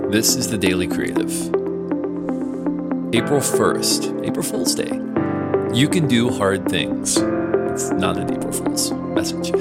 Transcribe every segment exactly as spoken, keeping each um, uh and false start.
This is the Daily Creative. April first, April Fool's Day. You can do hard things. It's not an April Fool's message.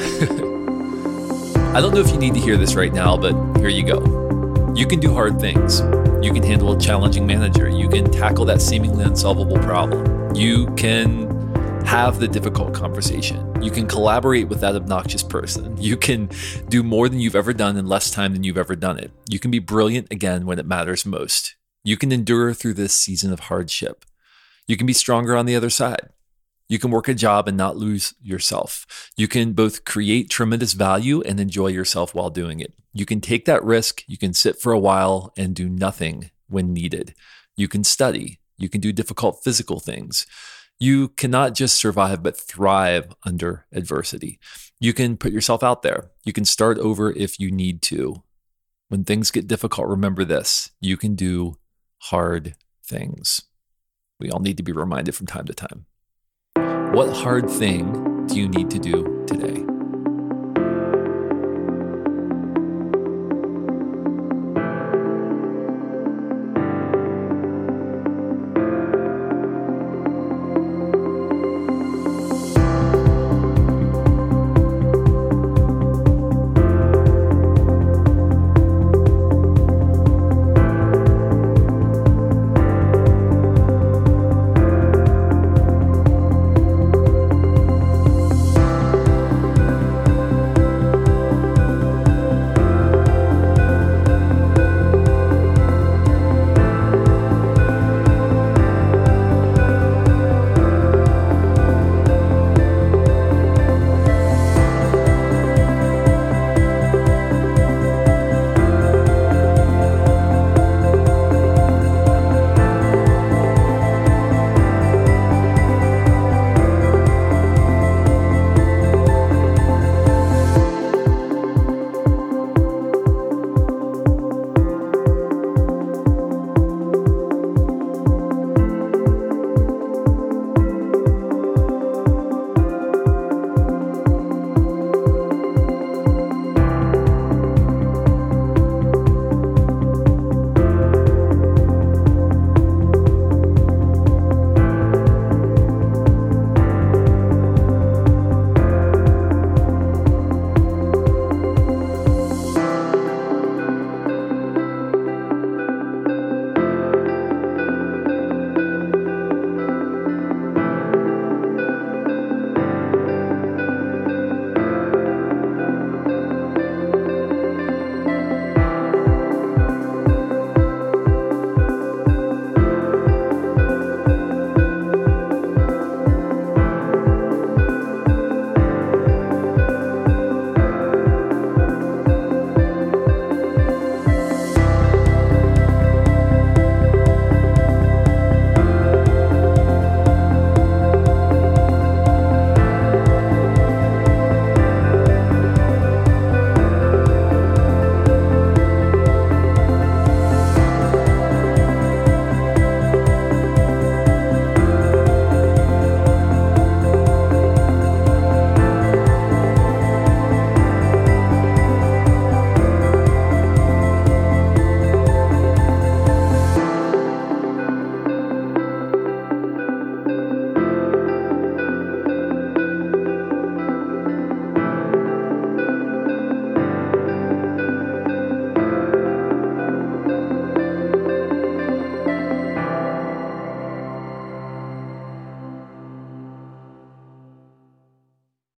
I don't know if you need to hear this right now, but here you go. You can do hard things. You can handle a challenging manager. You can tackle that seemingly unsolvable problem. You can have the difficult conversation. You can collaborate with that obnoxious person. You can do more than you've ever done in less time than you've ever done it. You can be brilliant again when it matters most. You can endure through this season of hardship. You can be stronger on the other side. You can work a job and not lose yourself. You can both create tremendous value and enjoy yourself while doing it. You can take that risk. You can sit for a while and do nothing when needed. You can study. You can do difficult physical things. You cannot just survive, but thrive under adversity. You can put yourself out there. You can start over if you need to. When things get difficult, remember this: you can do hard things. We all need to be reminded from time to time. What hard thing do you need to do today?